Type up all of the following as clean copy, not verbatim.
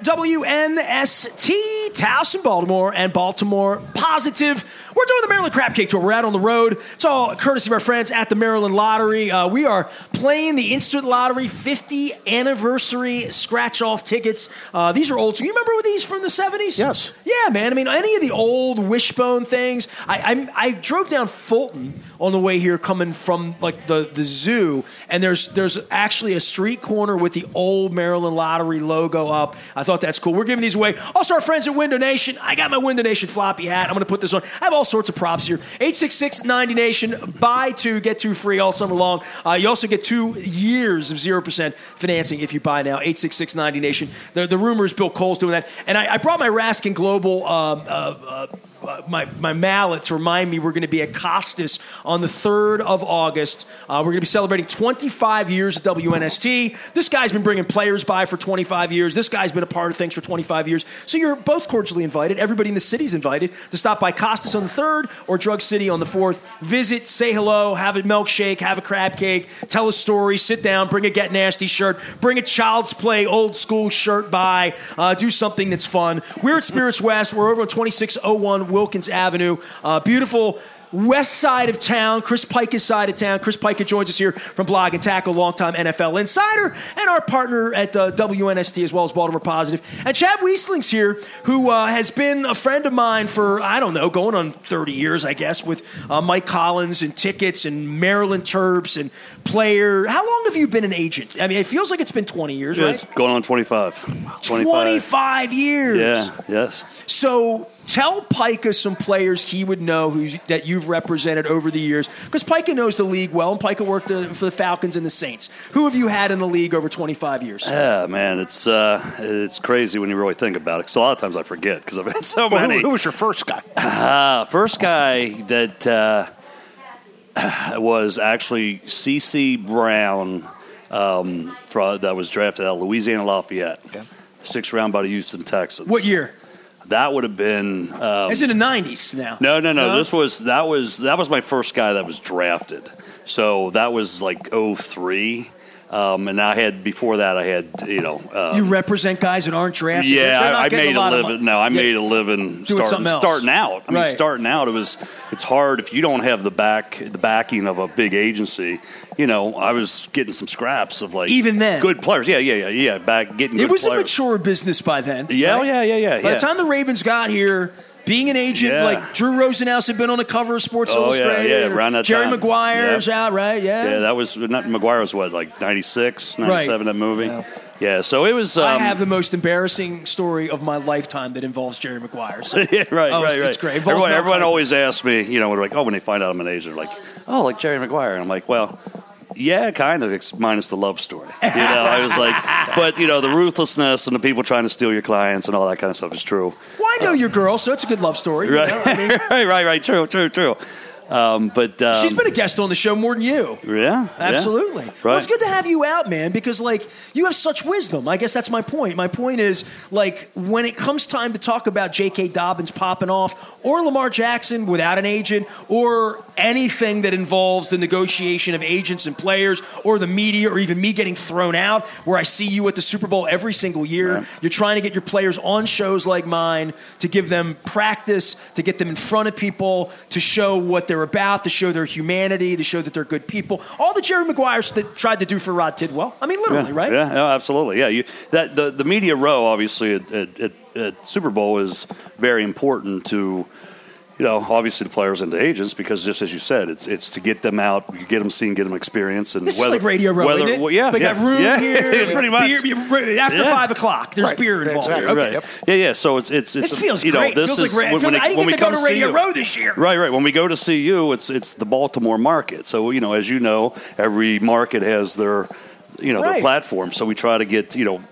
WNST, Towson, Baltimore, and Baltimore Positive. We're doing the Maryland Crab Cake Tour. We're out on the road. It's all courtesy of our friends at the Maryland Lottery. We are playing the Instant Lottery 50 anniversary scratch-off tickets. These are old. So you remember these from the 70s? Yes. Yeah, man. I mean, any of the old Wishbone things. I drove down Fulton on the way here coming from like the zoo, and there's actually a street corner with the old Maryland Lottery logo up. I thought that's cool. We're giving these away. Also, our friends at Window Nation. I got my Window Nation floppy hat. I'm going to put this on. I have all sorts of props here. 866-90Nation. Buy two, get two free all summer long. You also get 2 years of 0% financing if you buy now. 866-90Nation. The rumor is Bill Cole's doing that. And I brought my Raskin Global my mallet to remind me we're going to be at Costas on the 3rd of August. We're going to be celebrating 25 years at WNST. This guy's been bringing players by for 25 years. This guy's been a part of things for 25 years. So you're both cordially invited. Everybody in the city's invited to stop by Costas on the 3rd or Drug City on the 4th. Visit, say hello, have a milkshake, have a crab cake, tell a story, sit down, bring a Get Nasty shirt, bring a Child's Play old school shirt by, do something that's fun. We're at Spirits West. We're over on 2601 Wilkins Avenue. Beautiful west side of town, Chris Pica's side of town. Chris Pica joins us here from Blog and Tackle, longtime NFL insider, and our partner at WNST as well as Baltimore Positive. And Chad Wiesling's here, who has been a friend of mine for, I don't know, going on 30 years, I guess, with Mike Collins and tickets and Maryland Terps and player. How long have you been an agent? I mean, it feels like it's been 20 years, right? It's going on 25. 25 years. Yeah, yes. So tell Pica some players he would know that you've represented over the years, because Pica knows the league well, and Pica worked for the Falcons and the Saints. Who have you had in the league over 25 years? Yeah, man, it's crazy when you really think about it, because a lot of times I forget because I've had so many. Who was your first guy? First guy that was actually C.C. Brown that was drafted out of Louisiana Lafayette. Okay. 6th round by the Houston Texans. What year? That would have been. It's in the 90s now. No. That was my first guy that was drafted. So that was like 03. And I had before that I had you represent guys that aren't drafted. Yeah, I made a living. No, I made a living starting out. I mean, starting out it's hard if you don't have the backing of a big agency. I was getting some scraps of even then good players. Yeah. Getting good players. It was a mature business by then. Yeah, right? yeah. By the time the Ravens got here, being an agent, like Drew Rosenhaus had been on the cover of Sports Illustrated. Yeah. Around that Jerry time. Maguire's out, right? Yeah. Yeah, that was not Maguire was what, like 96, 97, that movie. Yeah. So it was. I have the most embarrassing story of my lifetime that involves Jerry Maguire. So. Yeah, right. It's great. Everyone always asks me, when they find out I'm an agent, they're like, oh, like Jerry Maguire. And I'm like, well, yeah, kind of, minus the love story. I was like, but, the ruthlessness and the people trying to steal your clients and all that kind of stuff is true. Well, I know your girl, so it's a good love story. Right, right. True. But she's been a guest on the show more than you. Yeah, absolutely. Yeah. Right. Well, it's good to have you out, man, because you have such wisdom. I guess that's my point. My point is when it comes time to talk about J.K. Dobbins popping off, or Lamar Jackson without an agent, or anything that involves the negotiation of agents and players, or the media, or even me getting thrown out, where I see you at the Super Bowl every single year. Right. You're trying to get your players on shows like mine to give them practice, to get them in front of people, to show what they're about, to show their humanity, to show that they're good people. All the Jerry Maguires that tried to do for Rod Tidwell. I mean, literally, right? Yeah, no, absolutely. Yeah, the media row, obviously, at Super Bowl is very important to, obviously the players and the agents, because just as you said, it's to get them out, you get them seen, get them experience. And this is like Radio Row, isn't it? Well, yeah. They got room here. Pretty much. Beer, after 5 o'clock, there's beer involved. Exactly. Okay. Right. Yeah. So it's this feels great. This feels like I didn't get to go to Radio Row this year. Right. When we go to see you, it's the Baltimore market. So as you know, every market has their their platform. So we try to get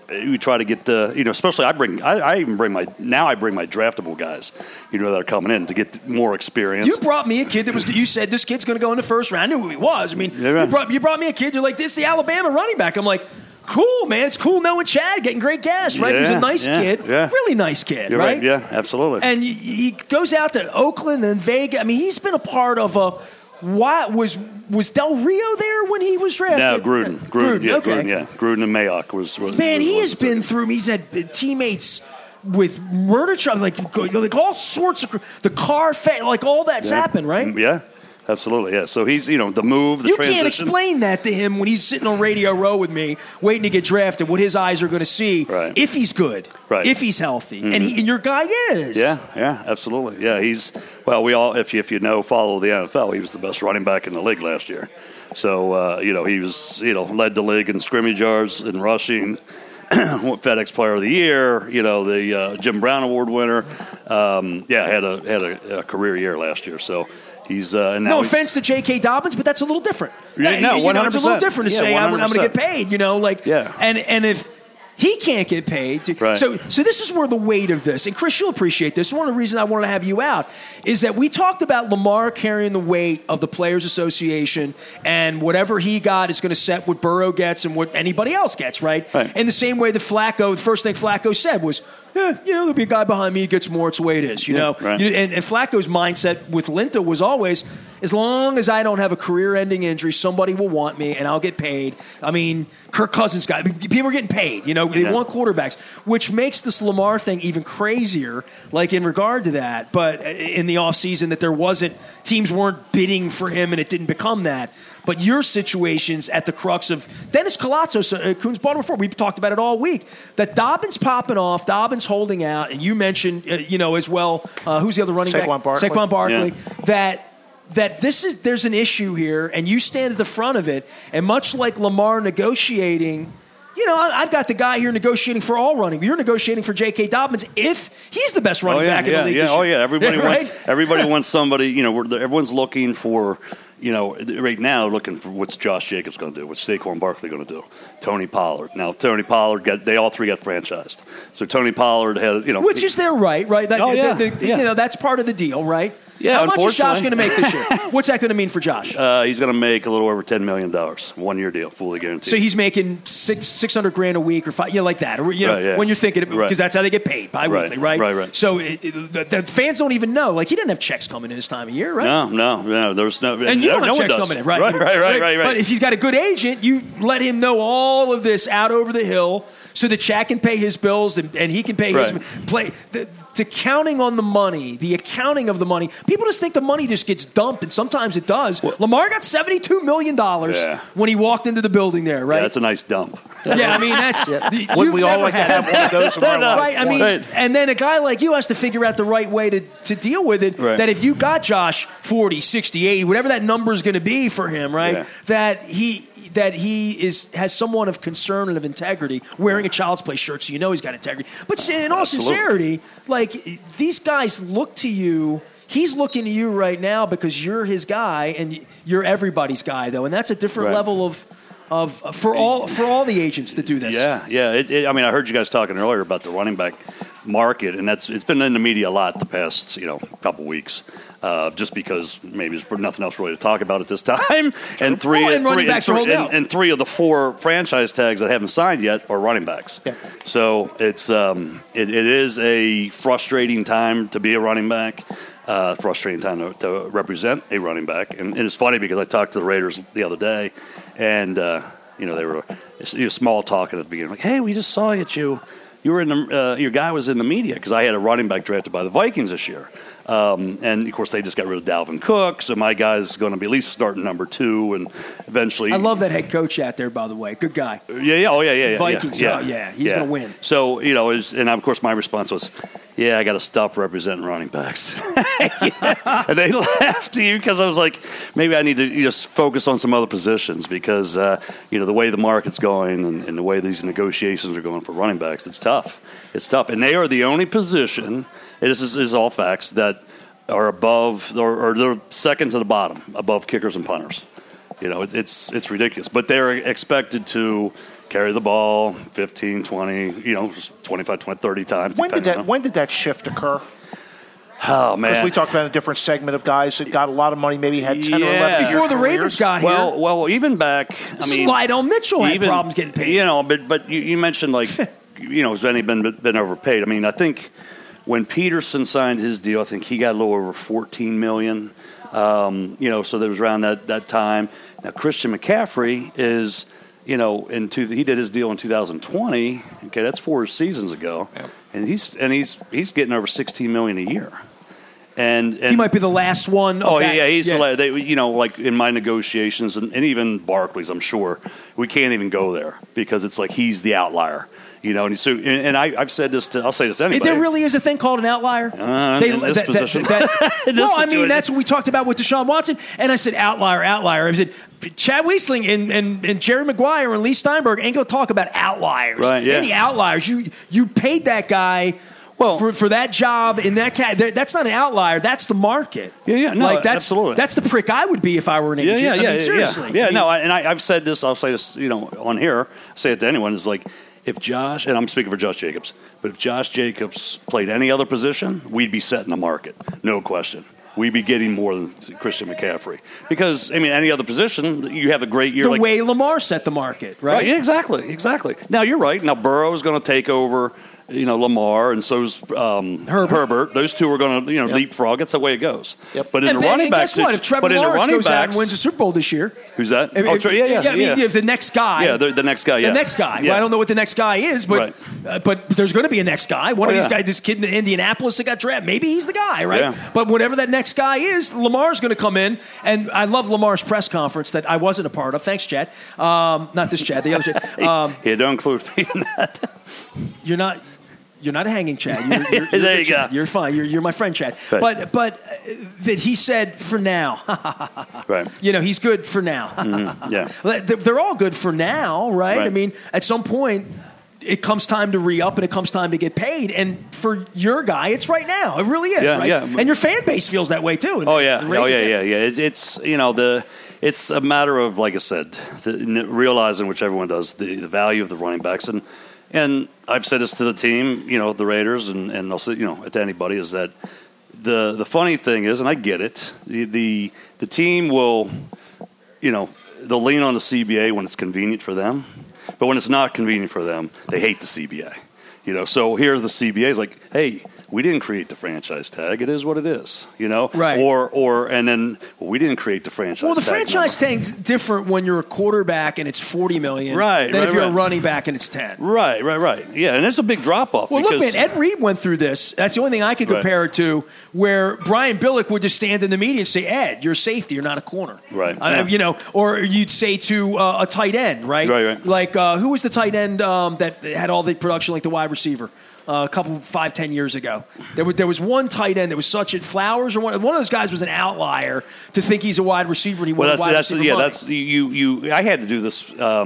the especially I even bring my draftable guys that are coming in to get more experience. You brought me a kid you said this kid's going to go in the first round. I knew who he was. I mean, you brought me a kid. You're like, this is the Alabama running back. I'm like, cool, man. It's cool knowing Chad, getting great gas, right? He's a nice kid, really nice kid, You're right? Yeah, absolutely. And he goes out to Oakland and Vegas. I mean, he's been a part of why was Del Rio there when he was drafted? No, Gruden. Yeah, okay. Gruden, yeah. Gruden and Mayock was Man, he has been through. He's had teammates with murder charges, like all sorts of the car, like all that's happened, right? Yeah. Absolutely, yeah. So he's, the move, the transition. You can't explain that to him when he's sitting on Radio Row with me, waiting to get drafted, what his eyes are going to see if he's good, if he's healthy. Mm-hmm. And your guy is. Yeah, absolutely. Yeah, if you follow the NFL, he was the best running back in the league last year. So, he was, led the league in scrimmage yards and rushing. FedEx Player of the Year, the Jim Brown Award winner. Had a career year last year. So he's no offense to J.K. Dobbins, but that's a little different. No, 100%. It's a little different to say 100%. I'm going to get paid. And if he can't get paid. So this is where the weight of this, and Chris, you'll appreciate this. One of the reasons I wanted to have you out is that we talked about Lamar carrying the weight of the Players Association, and whatever he got is going to set what Burrow gets and what anybody else gets, right? In the same way that the first thing Flacco said was, there'll be a guy behind me who gets more. It's the way it is, And Flacco's mindset with Linta was always, as long as I don't have a career-ending injury, somebody will want me and I'll get paid. I mean, Kirk Cousins people are getting paid. They want quarterbacks, which makes this Lamar thing even crazier. Like in regard to that, but in the offseason, that teams weren't bidding for him, and it didn't become that. But your situation's at the crux of Dennis Colazzos, Coons Baltimore 4. We've talked about it all week. That Dobbins popping off, Dobbins holding out, and you mentioned, as well, who's the other running back? Saquon Barkley. Yeah. That there's an issue here, and you stand at the front of it. And much like Lamar negotiating, I've got the guy here negotiating for all running. You're negotiating for J.K. Dobbins if he's the best running back in the league this year. Oh, yeah. Everybody wants somebody, everyone's looking for, right now looking for what's Josh Jacobs going to do, what's Saquon Barkley going to do, Tony Pollard. Now, Tony Pollard, they all three got franchised. So Tony Pollard had, Which is their right? That's part of the deal, right? Yeah, how much is Josh going to make this year? What's that going to mean for Josh? He's going to make a little over $10 million, 1 year deal, fully guaranteed. So he's making $600,000 a week or like that, or when you're thinking, because that's how they get paid bi-weekly, right? Right. So the fans don't even know. Like, he didn't have checks coming in this time of year, right? No. There's no, and you don't have checks coming in, right? Right. But if he's got a good agent, you let him know all of this out over the hill, so that Shaq can pay his bills and he can pay his play. To counting on the money, the accounting of the money. People just think the money just gets dumped, and sometimes it does. Lamar got $72 million when he walked into the building there, right? Yeah, that's a nice dump. Yeah, I mean, that's... Wouldn't we all like to have one of those in our life? Right, I mean, and then a guy like you has to figure out the right way to deal with it, that if you got Josh 40, 60, 80, whatever that number is going to be for him, right, that he has somewhat of concern and of integrity, wearing a Child's Play shirt, so he's got integrity. But in all sincerity, like, these guys look to you. He's looking to you right now because you're his guy, and you're everybody's guy, though, and that's a different level of for all the agents that do this. Yeah. I mean, I heard you guys talking earlier about the running back market, and it's been in the media a lot the past couple weeks. Just because maybe there's nothing else really to talk about at this time. And three of the 4 franchise tags that haven't signed yet are running backs. Yeah. So it is a frustrating time to be a running back. Frustrating time to represent a running back. And it's funny because I talked to the Raiders the other day, and they were small talking at the beginning, like, "Hey, we just saw you were in the your guy was in the media," because I had a running back drafted by the Vikings this year. And, of course, they just got rid of Dalvin Cook, so my guy's going to be at least starting number 2, and eventually... I love that head coach out there, by the way. Good guy. Yeah. Vikings, he's going to win. So, and, of course, my response was, I got to stop representing running backs. And they laughed at you because I was like, maybe I need to just focus on some other positions because, the way the market's going and the way these negotiations are going for running backs, it's tough. And they are the only position... This is all facts that are above, or they're second to the bottom, above kickers and punters. It's ridiculous. But they're expected to carry the ball 15, 20, 25, 20, 30 times. When did that shift occur? Oh, man. Because we talked about a different segment of guys that got a lot of money, maybe had 10 or 11 before the Ravens got here. Well, even back... Lydell Mitchell had problems getting paid. But you mentioned, like, has any been overpaid? I mean, I think... when Peterson signed his deal, I think he got a little over $14 million. So that was around that time. Now Christian McCaffrey is, he did his deal in 2020. Okay, that's 4 seasons ago, and he's getting over $16 million a year. And he might be the last one. He's like in my negotiations, and even Barkley's, I'm sure we can't even go there because it's like he's the outlier. And so, and I've said this I'll say this to anybody. There really is a thing called an outlier. In this position. That's what we talked about with Deshaun Watson. And I said, outlier. I said, Chad Wiesling and Jerry Maguire and Lee Steinberg ain't going to talk about outliers. Right, yeah. Any outliers. You paid that guy for that job in that cat. That's not an outlier. That's the market. Yeah. No, absolutely. That's the prick I would be if I were an agent. Seriously. Yeah. And I've said this. I'll say this. On here. Say it to anyone. Is like, if Josh, and I'm speaking for Josh Jacobs, but if Josh Jacobs played any other position, we'd be setting the market. No question. We'd be getting more than Christian McCaffrey. Because, any other position, you have a great year. The way Lamar set the market, right? Yeah, exactly. Now, you're right. Now, Burrow's going to take over, Lamar, and so's Herbert. Those two are going to, leapfrog. That's the way it goes. Yep. But in the running backs, if Trevor Lawrence goes out and wins a Super Bowl this year, who's that? If the next guy, the next guy, the next guy. Well, I don't know what the next guy is, but there's going to be a next guy. One of these guys, this kid in Indianapolis that got drafted, maybe he's the guy, right? Yeah. But whatever that next guy is, Lamar's going to come in, and I love Lamar's press conference that I wasn't a part of. Thanks, Chad. Not this Chad, the other Chad. Don't include me in that. You're not hanging, Chad. You're there you go. You're fine. You're my friend, Chad. Right. But that he said for now. Right. He's good for now. Mm-hmm. Yeah. They're all good for now, right? At some point, it comes time to re-up and it comes time to get paid. And for your guy, it's right now. It really is, right? Yeah. And your fan base feels that way, too. It's a matter of, like I said, realizing, which everyone does, the value of the running backs. And I've said this to the team, the Raiders, and also, to anybody, is that the funny thing is, and I get it, the team will, they'll lean on the CBA when it's convenient for them, but when it's not convenient for them, they hate the CBA. So here the CBA is like, hey, we didn't create the franchise tag. It is what it is, Right. And then we didn't create the franchise tag. Well, the franchise tag's different when you're a quarterback and it's $40 million than if you're a running back and it's 10. Right. Yeah, and there's a big drop-off. Well, look, man, Ed Reed went through this. That's the only thing I can compare it to, where Brian Billick would just stand in the media and say, Ed, you're a safety, you're not a corner. Right. Or you'd say to a tight end, right? Right. Like, who was the tight end that had all the production like the wide receiver? A couple 5-10 years ago, there was one tight end that was such at Flowers, or one of those guys was an outlier to think he's a wide receiver and he won wide receiver money. That's you. I had to do this.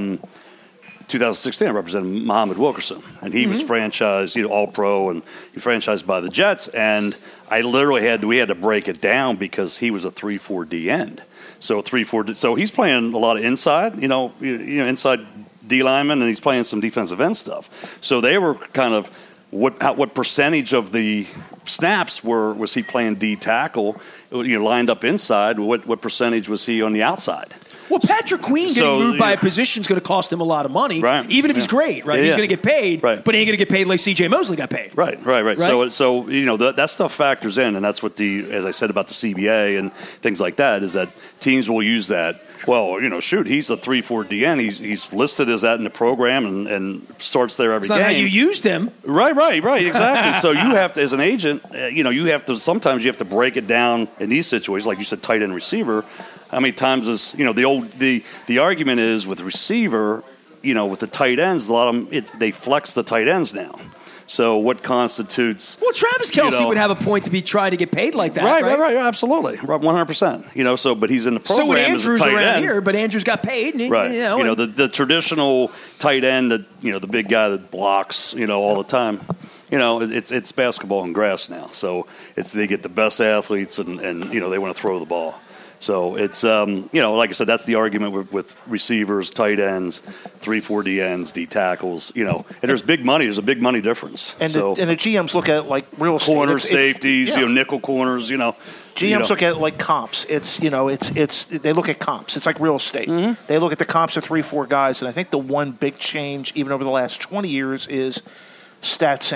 2016, I represented Muhammad Wilkerson, and he was franchised, All Pro, and he franchised by the Jets. And I literally we had to break it down because he was a 3-4 D end. So 3-4. So he's playing a lot of inside, inside D lineman, and he's playing some defensive end stuff. So they were kind of. What percentage of the snaps was he playing D tackle? Lined up inside. What percentage was he on the outside? Well, Patrick Queen getting moved by a position is going to cost him a lot of money, right? Even if he's great, right? He's going to get paid, right? But he ain't going to get paid like C.J. Mosley got paid, right? So that stuff factors in, and that's what as I said about the CBA and things like that, is that teams will use that. Well, he's a 3-4 DN. He's listed as that in the program and starts there every game. That's not how you used him, right? Exactly. So you have to, as an agent, sometimes you have to break it down in these situations, like you said, tight end receiver. How many times is the argument is with receiver, with the tight ends, a lot of them they flex the tight ends now. So what constitutes? Well, Travis Kelce would have a point to be trying to get paid like that, right? Absolutely, 100%. But he's in the program. So would Andrews as a tight around end. Here, but Andrews got paid, and right? The traditional tight end, the big guy that blocks, all the time. It's basketball and grass now, so they get the best athletes, and they want to throw the ball. So it's, like I said, that's the argument with receivers, tight ends, 3-4 D ends, D tackles, and there's big money. There's a big money difference. And the GMs look at it like real estate. Corners, safeties, nickel corners, GMs look at it like comps. It's they look at comps. It's like real estate. Mm-hmm. They look at the comps of 3-4 guys, and I think the one big change, even over the last 20 years, is StatSync.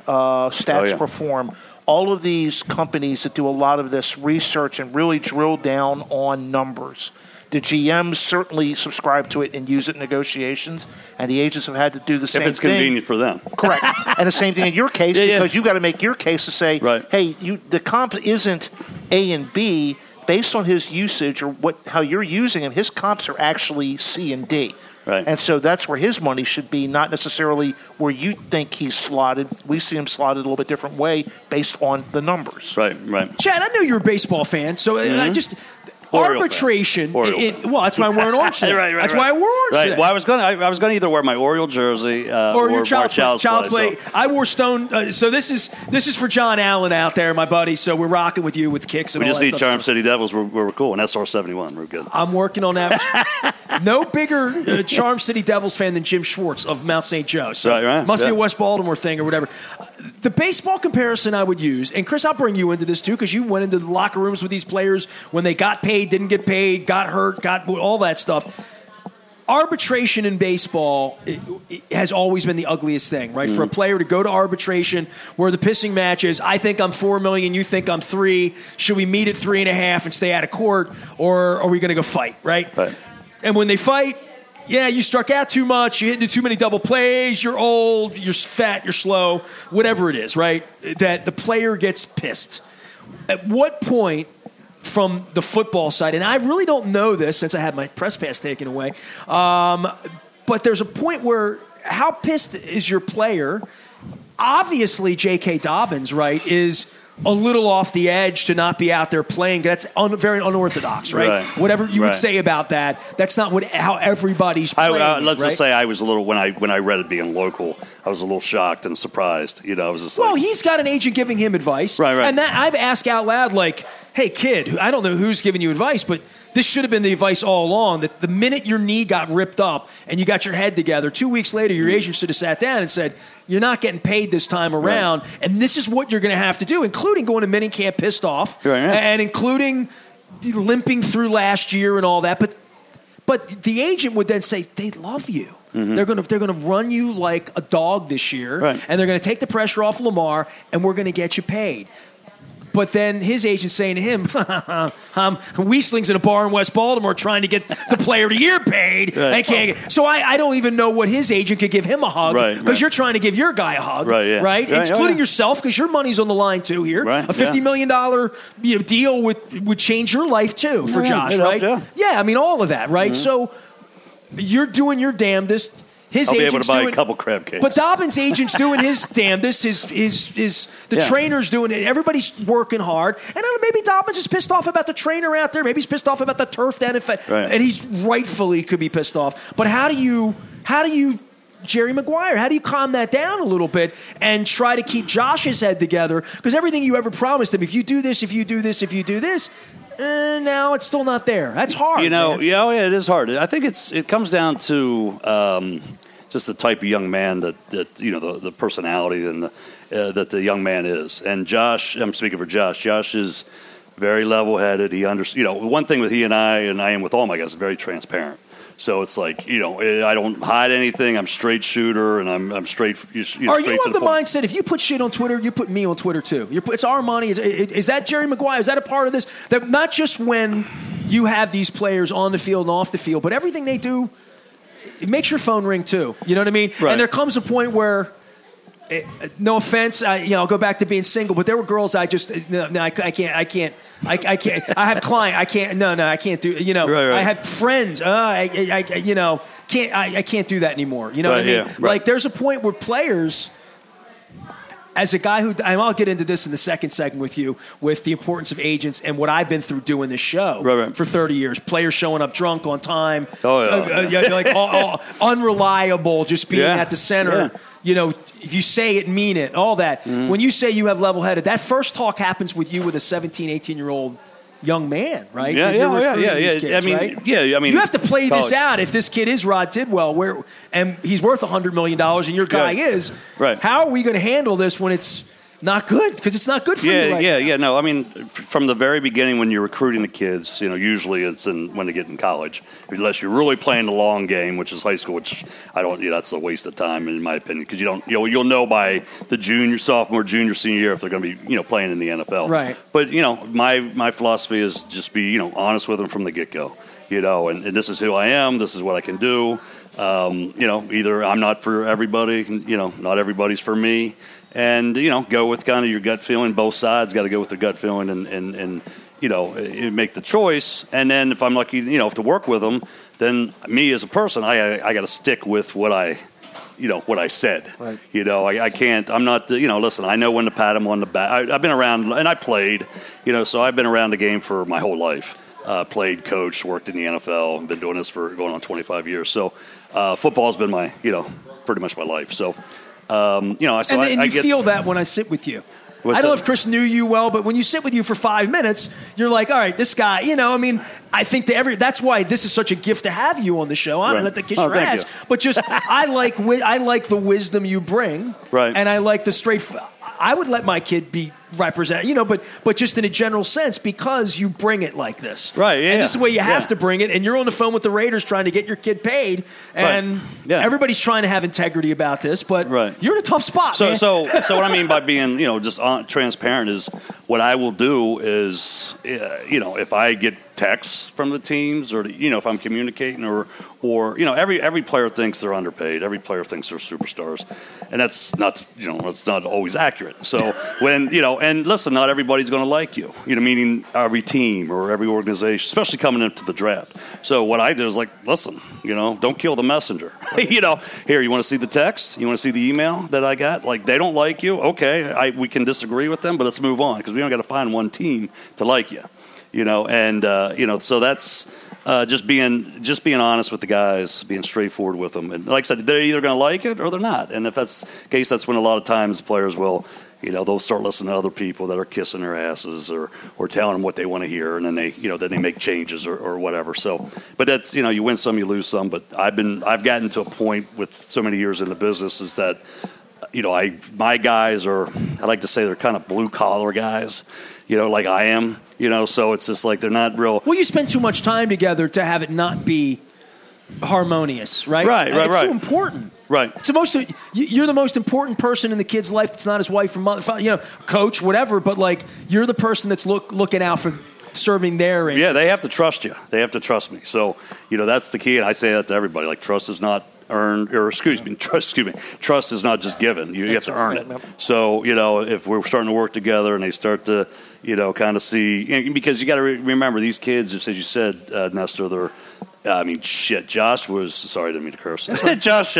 Stats Perform, all of these companies that do a lot of this research and really drill down on numbers. The GMs certainly subscribe to it and use it in negotiations, and the agents have had to do the same thing. If it's convenient for them. Correct. And the same thing in your case, because you've got to make your case to say, hey, the comp isn't A and B. Based on his usage or how you're using him, his comps are actually C and D. Right. And so that's where his money should be, not necessarily where you think he's slotted. We see him slotted a little bit different way based on the numbers. Right. Chad, I know you're a baseball fan, so I just... Arbitration. Well, that's why I'm wearing orange today. Right. That's why I wore orange today. Well, I was going to either wear my Oriole jersey or your child's play. So. I wore Stone. So this is for John Allen out there, my buddy. So we're rocking with you with kicks. And we all just that need stuff. Charm City Devils. We're cool. And SR71. We're good. I'm working on that. No bigger Charm City Devils fan than Jim Schwartz of Mount St. Joe. So right. Must be a West Baltimore thing or whatever. The baseball comparison I would use, and Chris, I'll bring you into this too, because you went into the locker rooms with these players when they got paid, didn't get paid, got hurt, got all that stuff. Arbitration in baseball it has always been the ugliest thing, right? Mm-hmm. For a player to go to arbitration where the pissing match is, I think I'm $4 million, you think I'm $3 million. Should we meet at 3.5 and stay out of court, or are we going to go fight, right? And when they fight, you struck out too much, you hit into too many double plays, you're old, you're fat, you're slow, whatever it is, right? That the player gets pissed. At what point from the football side, and I really don't know this since I had my press pass taken away, but there's a point where how pissed is your player? Obviously, J.K. Dobbins, right, is a little off the edge to not be out there playing. That's very unorthodox, right? Whatever you would say about that, that's not how everybody's playing. Let's just say I was a little, when I read it being local, I was a little shocked and surprised. I was just he's got an agent giving him advice. Right. And that I've asked out loud, like, hey, kid, I don't know who's giving you advice, but this should have been the advice all along, that the minute your knee got ripped up and you got your head together, 2 weeks later, your agent should have sat down and said, you're not getting paid this time around, and this is what you're going to have to do, including going to minicamp pissed off, and including limping through last year and all that. But the agent would then say, they love you. Mm-hmm. They're gonna run you like a dog this year, and they're going to take the pressure off Lamar, and we're going to get you paid. But then his agent's saying to him, Wiesling's in a bar in West Baltimore trying to get the player of the year paid. So I don't even know what his agent could give him a hug, because you're trying to give your guy a hug, right? Including yourself, because your money's on the line too here. A $50 million deal would change your life too for Josh, right? I mean, all of that, right? Mm-hmm. So you're doing your damnedest. I'll be able to buy a couple crab cakes. But Dobbins' agent's doing his damnedest. The trainer's doing it. Everybody's working hard. And I don't know, maybe Dobbins is pissed off about the trainer out there. Maybe he's pissed off about the turf down and he's rightfully could be pissed off. But how do you, Jerry Maguire, how do you calm that down a little bit and try to keep Josh's head together? Because everything you ever promised him, if you do this, if you do this, if you do this, now it's still not there. That's hard. It is hard. I think it comes down to just the type of young man that the personality and that the young man is. And Josh, I'm speaking for Josh. Josh is very level-headed. He one thing with he and I am with all my guys, very transparent. So it's like, I don't hide anything. I'm straight shooter, and I'm straight. Are you of the point. mindset, if you put shit on Twitter, you put me on Twitter too? It's our money. Is that Jerry Maguire? Is that a part of this? That not just when you have these players on the field and off the field, but everything they do, it makes your phone ring too. You know what I mean? Right. And there comes a point where, no offense, I'll go back to being single, but there were girls I can't. I have client. I can't. No, I can't do. I had friends. I can't do that anymore. You know what I mean? Yeah, Like there's a point where players, as a guy and I'll get into this in the second segment with you, with the importance of agents and what I've been through doing this show for 30 years. Players showing up drunk on time, unreliable, just being at the center. Yeah. If you say it, mean it, all that. Mm-hmm. When you say you have level-headed, that first talk happens with you with a 17, 18-year-old young man, right? Yeah. Kids, right? You have to play this out. If this kid is Rod Tidwell, and he's worth $100 million, and your guy is, how are we going to handle this when it's not good because it's not good for you right now. No, I mean, from the very beginning when you're recruiting the kids, usually it's when they get in college, unless you're really playing the long game, which is high school, which I don't. That's a waste of time in my opinion because you don't. You'll know by the sophomore, junior, senior year if they're going to be playing in the NFL. Right. But my philosophy is just be honest with them from the get go. And this is who I am. This is what I can do. Either I'm not for everybody. Not everybody's for me. And, go with kind of your gut feeling. Both sides got to go with their gut feeling and make the choice. And then if I'm lucky, if to work with them, then me as a person, I got to stick with what I said. Right. I can't, I'm not, listen, I know when to pat them on the back. I've been around, and I played, so I've been around the game for my whole life. Played, coached, worked in the NFL. I've been doing this for going on 25 years. So football's been my, pretty much my life. So, I feel that when I sit with you. I don't know if Chris knew you well, but when you sit with you for 5 minutes, you're like, all right, this guy, I think that's why this is such a gift to have you on the show. I'm not to kiss your ass, but just I like the wisdom you bring, right? And I like the straight. I would let my kid be represented, but just in a general sense because you bring it like this, right? Yeah, and this is the way you have to bring it. And you're on the phone with the Raiders trying to get your kid paid, and everybody's trying to have integrity about this, but you're in a tough spot. So, man. so what I mean by being just transparent is what I will do is if I get texts from the teams or if I'm communicating or every player thinks they're underpaid, every player thinks they're superstars, and that's not always accurate. So when and listen, not everybody's going to like you, meaning every team or every organization, especially coming into the draft. So what I do is listen, don't kill the messenger. Here, you want to see the text, you want to see the email that I got, they don't like you, okay, we can disagree with them, but let's move on because we don't got to find one team to like you. So that's just being honest with the guys, being straightforward with them. And like I said, they're either going to like it or they're not. And if that's the case, that's when a lot of times players will, they'll start listening to other people that are kissing their asses or telling them what they want to hear. And then they make changes or whatever. So, but that's, you win some, you lose some. But I've gotten to a point with so many years in the business is that, my guys are, I like to say they're kind of blue collar guys, like I am. So it's just they're not real. Well, you spend too much time together to have it not be harmonious, right? Right. It's too important. Right. It's you're the most important person in the kid's life. That's not his wife or mother, coach, whatever. But you're the person that's looking out for serving their interests. Yeah, they have to trust you. They have to trust me. So that's the key, and I say that to everybody. Trust is not earned, or trust is not just given. You have to earn it. So if we're starting to work together and they start to kind of see, because you got to remember these kids, just as you said, Nestor, Josh was, sorry, I didn't mean to curse. Josh,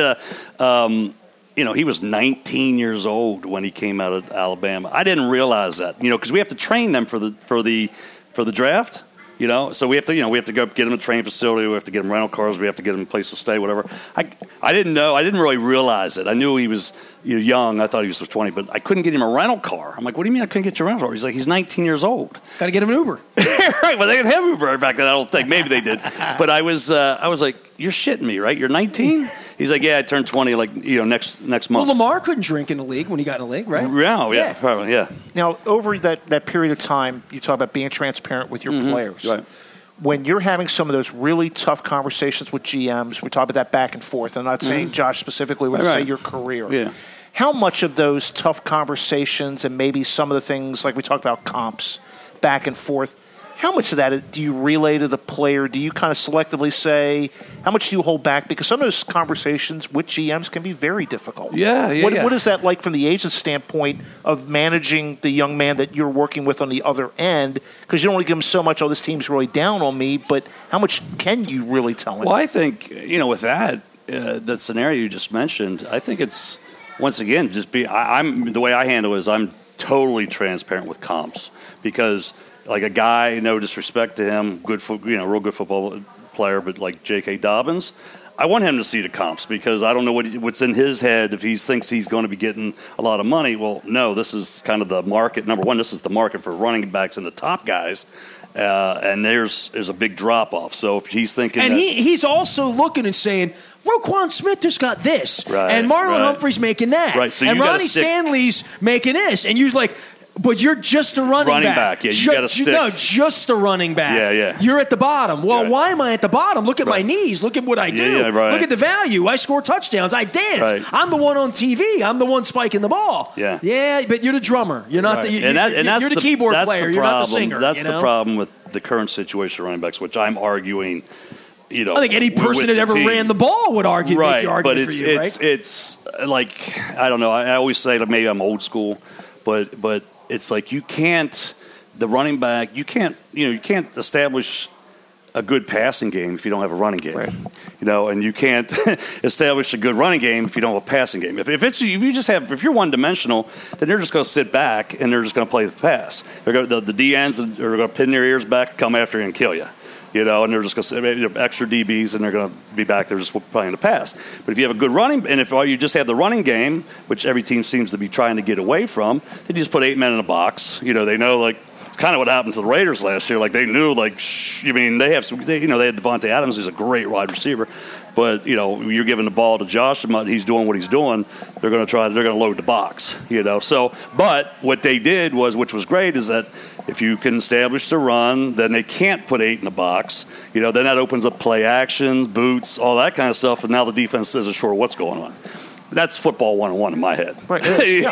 he was 19 years old when he came out of Alabama. I didn't realize that, because we have to train them for the draft. So we have to go get them a training facility. We have to get them rental cars. We have to get them a place to stay, whatever. I didn't know. I didn't really realize it. I knew he was young. I thought he was 20, but I couldn't get him a rental car. I'm like, what do you mean I couldn't get you a rental car? He's like, he's 19 years old. Got to get him an Uber. Right. Well, they didn't have Uber back then. I don't think. Maybe they did. But I was like, you're shitting me, right? You're 19? He's like, yeah, I turned 20 next month. Well, Lamar couldn't drink in the league when he got in the league, right? Yeah, probably, yeah. Now, over that period of time, you talk about being transparent with your players. Right. When you're having some of those really tough conversations with GMs, we talk about that back and forth. I'm not saying Josh specifically, we're say your career. Yeah. How much of those tough conversations and maybe some of the things like we talked about comps back and forth, how much of that do you relay to the player? Do you kind of selectively say, how much do you hold back? Because some of those conversations with GMs can be very difficult. What is that like from the agent standpoint of managing the young man that you're working with on the other end? Because you don't want to give him so much, this team's really down on me, but how much can you really tell him? Well, I think, with that scenario you just mentioned, I think it's, once again, I'm the way I handle it is I'm totally transparent with comps because – like a guy, no disrespect to him, real good football player, but like J.K. Dobbins, I want him to see the comps because I don't know what's in his head if he thinks he's going to be getting a lot of money. Well, no, this is kind of the market. Number one, this is the market for running backs and the top guys. and there's a big drop off. So if he's thinking, and he's also looking and saying, Roquan Smith just got this, and Marlon Humphrey's making that, so and Ronnie Stanley's making this, and you're like, but you're just a running back. Yeah, you got to stick. No, just a running back. Yeah. You're at the bottom. Well, why am I at the bottom? Look at my knees. Look at what I do. Look at the value. I score touchdowns. I dance. I'm the one on TV. I'm the one spiking the ball. Yeah, but you're the drummer. You're not the. You're the keyboard player. You're not the singer. That's the problem with the current situation of running backs, which I'm arguing. I think any person that ever ran the ball would argue. Right, but it's like, I don't know. I always say that maybe I'm old school, but it's like you can't establish a good passing game if you don't have a running game, and you can't establish a good running game if you don't have a passing game. If you're one dimensional, then they're just going to sit back and they're just going to play the pass. The D ends are going to pin their ears back, come after you and kill you. And they're just going to say extra DBs, and they're going to be back there just playing the pass. But if you have a good running, and if you just have the running game, which every team seems to be trying to get away from, then you just put 8 men in a box. They know, it's kind of what happened to the Raiders last year. They knew, they had Devontae Adams, who's a great wide receiver. But, you're giving the ball to Josh, and he's doing what he's doing. They're going to load the box, So, but what they did which was great, is that if you can establish the run, then they can't put 8 in the box. Then that opens up play actions, boots, all that kind of stuff. And now the defense isn't sure what's going on. That's football 101 in my head. Right.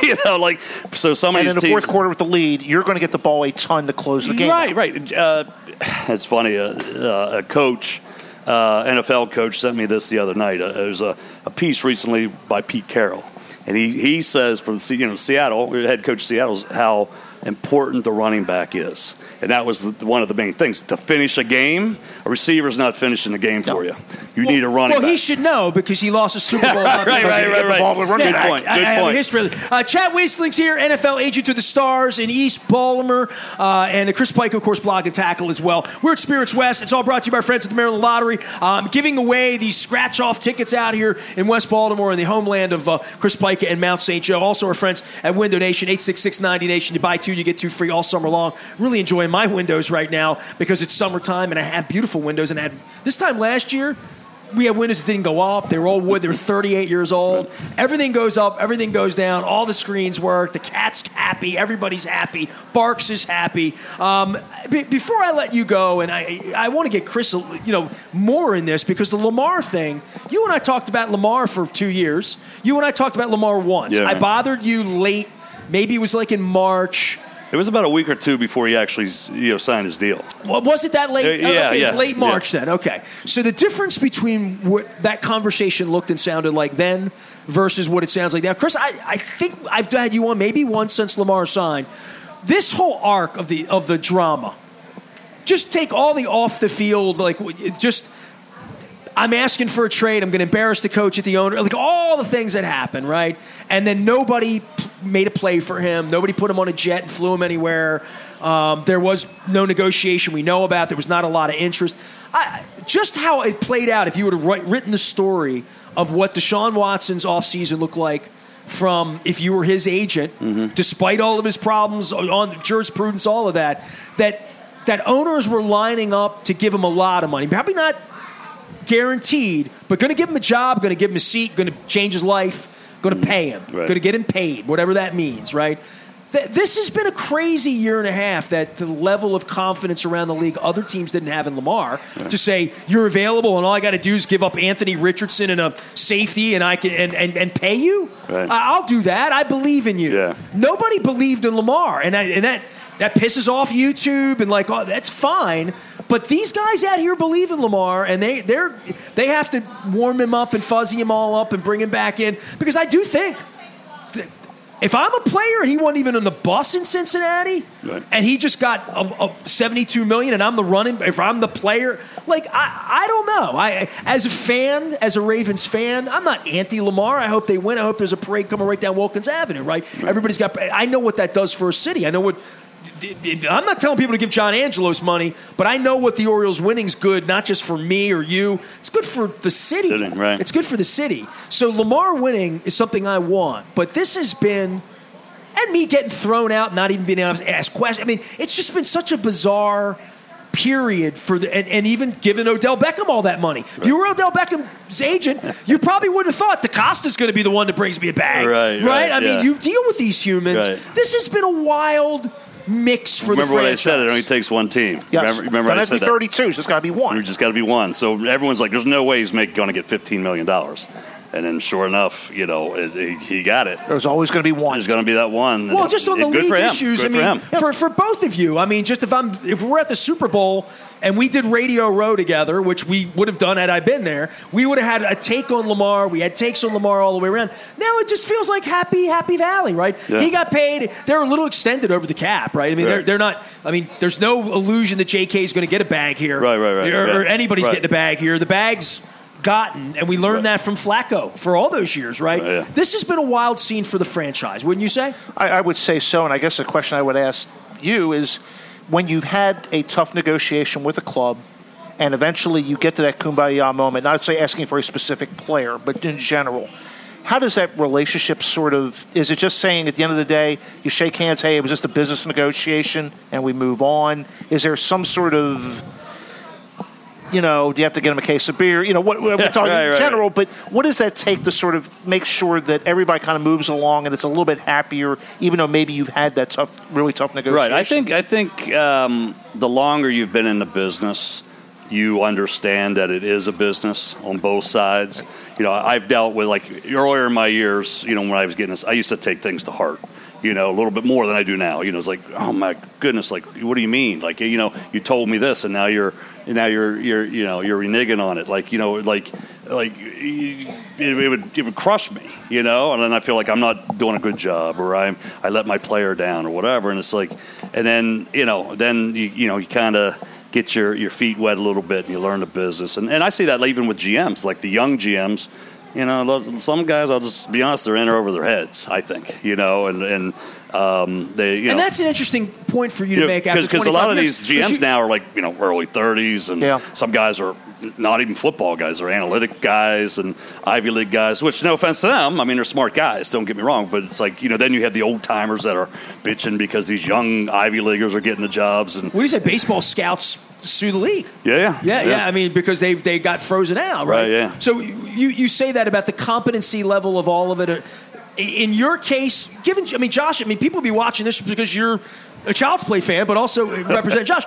So some of these teams. And in the fourth quarter with the lead, you're going to get the ball a ton to close the game. Right. It's funny. A coach. NFL coach sent me this the other night. There's a piece recently by Pete Carroll, and he says for Seattle, head coach of Seattle, how important the running back is, and that was one of the main things. To finish a game, a receiver's not finishing the game for you. You need a running back. Well, he should know because he lost a Super Bowl. Right. Good point. I have a history. Chad Waistling's here, NFL agent to the Stars in East Baltimore, and Chris Pike, of course, Block and Tackle as well. We're at Spirits West. It's all brought to you by our friends at the Maryland Lottery. Giving away these scratch-off tickets out here in West Baltimore in the homeland of Chris Pike and Mount St. Joe. Also, our friends at Window Nation, 866-90Nation. You buy 2, you get 2 free all summer long. Really enjoying my windows right now because it's summertime and I have beautiful windows. And this time last year, we had windows that didn't go up. They were all wood. They were 38 years old. Everything goes up. Everything goes down. All the screens work. The cat's happy. Everybody's happy. Barks is happy. Before I let you go, and I want to get Chris, more in this because the Lamar thing. You and I talked about Lamar for 2 years. You and I talked about Lamar once. Yeah, I bothered you late. Maybe it was in March. It was about a week or two before he actually, signed his deal. Well, was it that late? Yeah, it was late March then. Okay. So the difference between what that conversation looked and sounded like then versus what it sounds like now, Chris, I think I've had you on maybe once since Lamar signed. This whole arc of the drama, just take all the off the field, I'm asking for a trade. I'm going to embarrass the coach at the owner. All the things that happen, right? And then nobody made a play for him. Nobody put him on a jet and flew him anywhere. There was no negotiation we know about. There was not a lot of interest. Just how it played out, if you would have written the story of what Deshaun Watson's offseason looked like from if you were his agent, despite all of his problems on jurisprudence, all of that owners were lining up to give him a lot of money. Probably not guaranteed, but going to give him a job, going to give him a seat, going to change his life, going to pay him, going to get him paid, whatever that means, right? This has been a crazy year and a half, that the level of confidence around the league other teams didn't have in Lamar to say, you're available and all I got to do is give up Anthony Richardson and a safety and I can and pay you? Right. I'll do that. I believe in you. Yeah. Nobody believed in Lamar, and that pisses off YouTube and that's fine. But these guys out here believe in Lamar, and they have to warm him up and fuzzy him all up and bring him back in, because I do think if I'm a player and he wasn't even on the bus in Cincinnati, and he just got a $72 million, and I'm the running, if I'm the player, I don't know. As a fan, as a Ravens fan, I'm not anti-Lamar. I hope they win. I hope there's a parade coming right down Wilkins Avenue, right? Everybody's got. I know what that does for a city. I know what. I'm not telling people to give John Angelos money, but I know what the Orioles winning's good, not just for me or you. It's good for the city. Right. It's good for the city. So Lamar winning is something I want. But this has been, and me getting thrown out, not even being able to ask questions. I mean, it's just been such a bizarre period for and even giving Odell Beckham all that money. If you were Odell Beckham's agent, you probably would have thought DeCosta's going to be the one that brings me a bag. Right? I mean, you deal with these humans. Right. This has been a wild mix for the franchise. Remember what I said? It only takes one team. Yes. Remember I said that? 32. It's just got to be one. It's just got to be one. So everyone's like, there's no way he's going to get $15 million. And then, sure enough, he got it. There's always going to be one. There's going to be that one. Well, just on the league issues, for both of you, I mean, just if we're at the Super Bowl and we did Radio Row together, which we would have done had I been there, we would have had a take on Lamar. We had takes on Lamar all the way around. Now it just feels like Happy Valley, right? Yeah. He got paid. They're a little extended over the cap, right? I mean, they're not. I mean, there's no illusion that J.K. is going to get a bag here, right, or anybody's getting a bag here. The bag's gotten, and we learned that from Flacco for all those years, right? Yeah. This has been a wild scene for the franchise, wouldn't you say? I would say so, and I guess the question I would ask you is, when you've had a tough negotiation with a club, and eventually you get to that kumbaya moment, not say asking for a specific player, but in general, how does that relationship sort of, is it just saying at the end of the day, you shake hands, hey, it was just a business negotiation, and we move on? Is there some sort of, do you have to get him a case of beer? What we're talking in general, but what does that take to sort of make sure that everybody kind of moves along and it's a little bit happier, even though maybe you've had that really tough negotiation? Right. I think the longer you've been in the business, you understand that it is a business on both sides. I've dealt with, earlier in my years, when I was getting this, I used to take things to heart. A little bit more than I do now. It's like, oh my goodness, what do you mean? You told me this, and now you're reneging on it. It would crush me, and then I feel like I'm not doing a good job, or I let my player down, or whatever. And it's like, and then you kind of get your feet wet a little bit, and you learn the business. And I see that even with GMs, like the young GMs. Some guys, I'll just be honest, they're in over their heads, I think, and they, And that's an interesting point for you to make after 25 years. Because a lot of these GMs now are early 30s, and some guys are not even football guys. They're analytic guys and Ivy League guys, which, no offense to them, I mean, they're smart guys, don't get me wrong, but it's like, then you have the old-timers that are bitching because these young Ivy Leaguers are getting the jobs. And what do you say, baseball scouts sue the league? Yeah. I mean, because they got frozen out, right? Yeah. So you say that about the competency level of all of it. In your case, Josh, people be watching this because you're a Child's Play fan, but also represent Josh.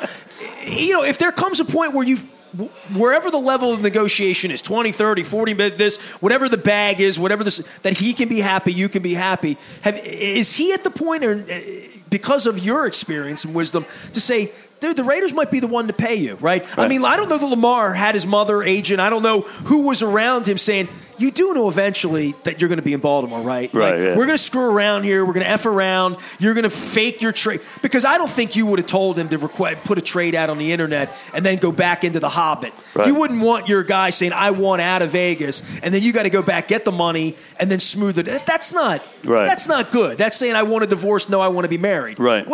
If there comes a point where wherever the level of negotiation is, 20, 30, 40, this, whatever the bag is, whatever this, that he can be happy, you can be happy. Is he at the point, or because of your experience and wisdom, to say, dude, the Raiders might be the one to pay you, right? I mean, I don't know that Lamar had his mother, agent. I don't know who was around him saying, you do know eventually that you're going to be in Baltimore, right? Right. We're going to screw around here. We're going to F around. You're going to fake your trade. Because I don't think you would have told him to put a trade out on the internet and then go back into the Hobbit. Right. You wouldn't want your guy saying, I want out of Vegas, and then you got to go back, get the money, and then smooth it. That's not good. That's saying, I want a divorce. No, I want to be married. Right.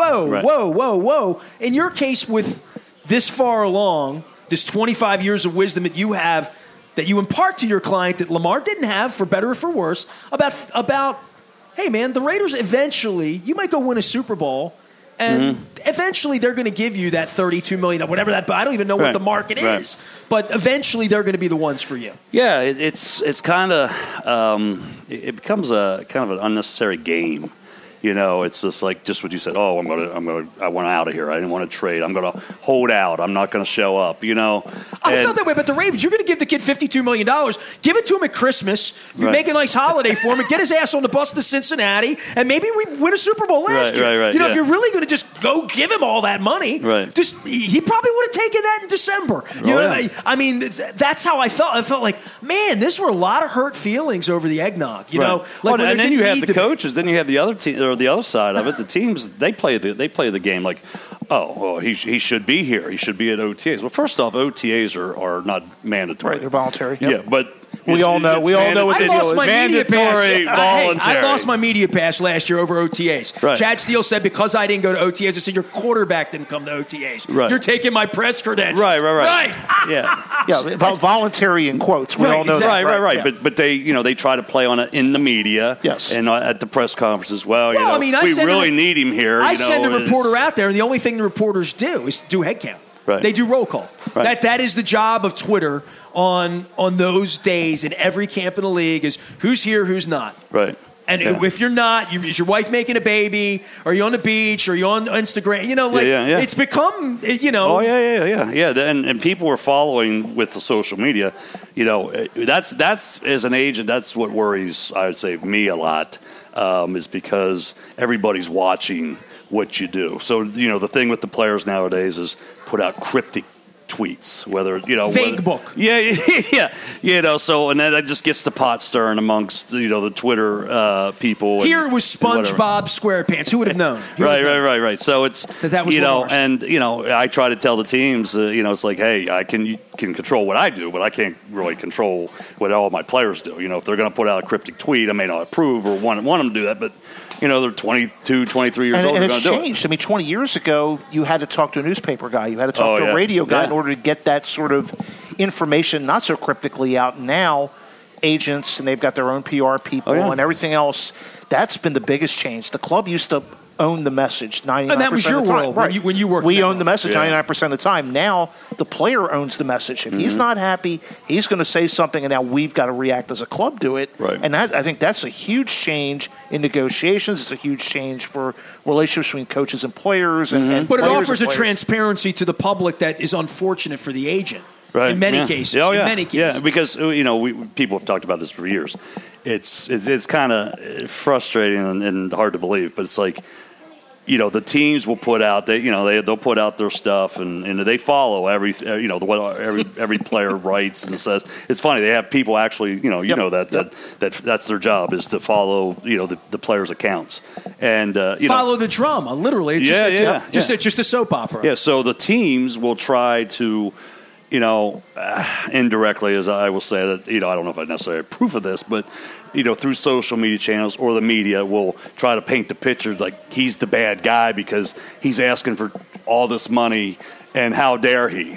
Whoa. In your case, with this far along, this 25 years of wisdom that you have, that you impart to your client that Lamar didn't have, for better or for worse, about hey, man, the Raiders eventually, you might go win a Super Bowl, and eventually they're going to give you that $32 million, whatever that, I don't even know what the market is, but eventually they're going to be the ones for you. Yeah, it's kind of, it becomes a kind of an unnecessary game. It's just like just what you said. Oh, I want out of here. I didn't want to trade. I'm going to hold out. I'm not going to show up. I felt that way, but the Ravens, you're going to give the kid $52 million. Give it to him at Christmas. You make a nice holiday for him and get his ass on the bus to Cincinnati, and maybe we win a Super Bowl last year. Right, if you're really going to just go give him all that money, he probably would have taken that in December. I mean, that's how I felt. I felt like, man, this were a lot of hurt feelings over the eggnog. And then you have the coaches. Then you have the other team. Or the other side of it, the teams, they play the game like, he should be here. He should be at OTAs. Well, first off, OTAs are not mandatory. Right, they're voluntary. Yeah, but we all know what the deal is. Mandatory, voluntary. I lost my media pass last year over OTAs. Right. Chad Steele said because I didn't go to OTAs, I said your quarterback didn't come to OTAs. Right. You're taking my press credentials. Right. Yeah. Voluntary in quotes. We all know exactly. that. Right. Yeah. But they try to play on it in the media. Yes. And at the press conferences. Well, I really need him here. I send a reporter out there, and the only thing the reporters do is do head count. Right. They do roll call. Right. That is the job of Twitter on those days in every camp in the league is who's here, who's not. Right. And if you're not, is your wife making a baby? Are you on the beach? Are you on Instagram? It's become, Oh, yeah. And people were following with the social media. That's as an agent, that's what worries, I would say, me a lot, is because everybody's watching what you do. So, the thing with the players nowadays is put out cryptic tweets, vague book. Yeah. So, and then that just gets the pot stirring amongst, the Twitter people. Here it was SpongeBob SquarePants. Who would have known? Right. So it's, that was and, I try to tell the teams, it's like, hey, you can control what I do, but I can't really control what all my players do. If they're going to put out a cryptic tweet, I may not approve or want them to do that, but they're 22, 23 years old. And it's changed. I mean, 20 years ago, you had to talk to a newspaper guy. You had to talk to a radio guy in order to get that sort of information, not so cryptically out. Now, agents, and they've got their own PR people and everything else. That's been the biggest change. The club used to own the message 99% of the time. And that was your world when you worked. We owned the message 99% of the time. Now the player owns the message. If he's not happy, he's going to say something, and now we've got to react as a club to it. Right. And I think that's a huge change in negotiations. It's a huge change for relationships between coaches and players. But it offers a transparency to the public that is unfortunate for the agent. Right. In many cases. Oh, yeah. In many cases. Yeah, because, people have talked about this for years. It's kind of frustrating and hard to believe, but it's like, the teams will put out they'll put out their stuff and they follow every player writes and says. It's funny, they have people actually that's their job is to follow the players' accounts and follow the drama literally. Just a soap opera. Yeah, so the teams will try to indirectly, as I will say that, I don't know if I necessarily have proof of this, but, through social media channels or the media will try to paint the picture like he's the bad guy because he's asking for all this money and how dare he